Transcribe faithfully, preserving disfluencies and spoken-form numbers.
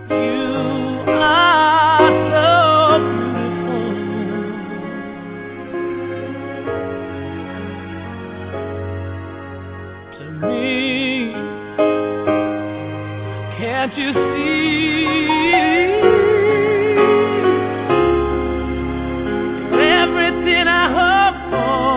You are so beautiful to me. Can't you see? Everything I hope for.